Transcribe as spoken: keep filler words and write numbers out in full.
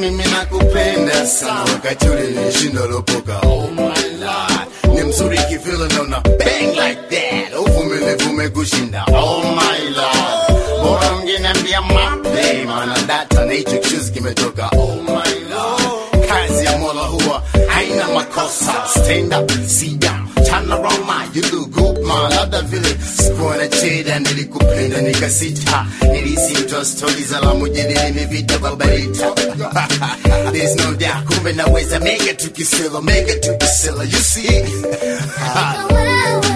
mimi nakupenda sana. Wakati ule nilishinda lopoka, oh my lord. Ni mzuri kifilo naona bang like that. Uvumilivu umekushinda, oh my lord. Bora ungeniambia mape, maana data na hicho kichuzi kimetoka, oh my lord. Kazi ya Mola huwa haina makosa. Stand up, sit down, turn around man, you look good man. Labda vile sikuwa na cheda, nilikupenda nikasita. Nilisimtoa story za la mujadili mivita babarita. There's no doubt, kumbe naweza make it to kisela, make it to kisela, you see.